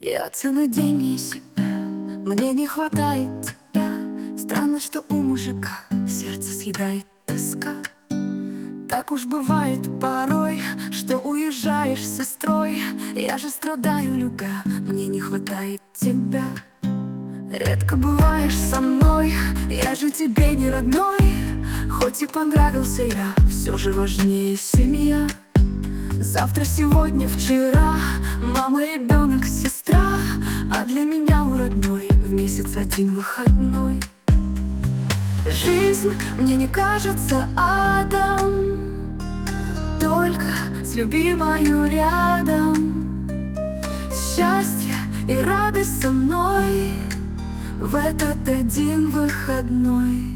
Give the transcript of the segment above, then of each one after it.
Я целый день не себя, мне не хватает тебя. Странно, что у мужика сердце съедает тоска. Так уж бывает порой, что уезжаешь с сестрой. Я же страдаю, любя, мне не хватает тебя. Редко бываешь со мной, я же тебе не родной. Хоть и понравился я, все же важнее семья. Завтра, сегодня, вчера, мама, ребенок, сестра. А для меня у родной в месяц один выходной. Жизнь мне не кажется адом, только с любимою рядом. Счастье и радость со мной в этот один выходной.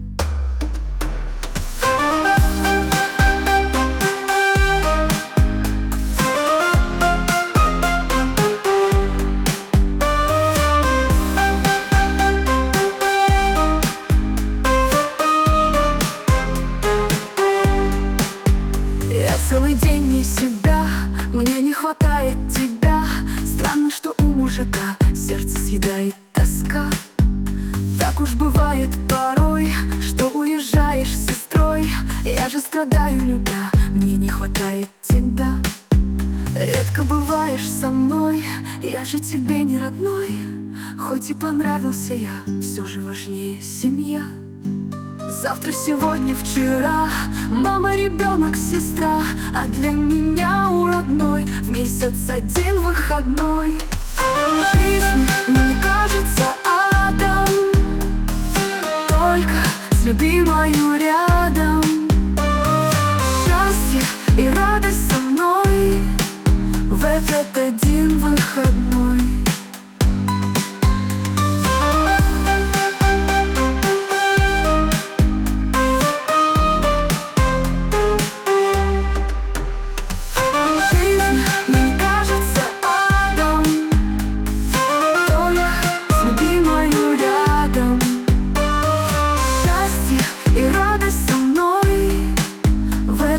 Я целый день не себя, мне не хватает тебя. Странно, что у мужика сердце съедает тоска. Так уж бывает порой, что уезжаешь с сестрой. Я же страдаю, любя, мне не хватает тебя. Редко бываешь со мной, я же тебе не родной. Хоть и понравился я, все же важнее семья. Завтра, сегодня, вчера, мама, ребенок, сестра. А для меня у родной в месяц один выходной. Жизнь мне не кажется адом, только с любимою рядом. Счастье и радость со мной в этот один выходной.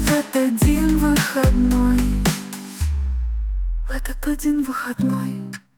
Один выходной. В этот один выходной.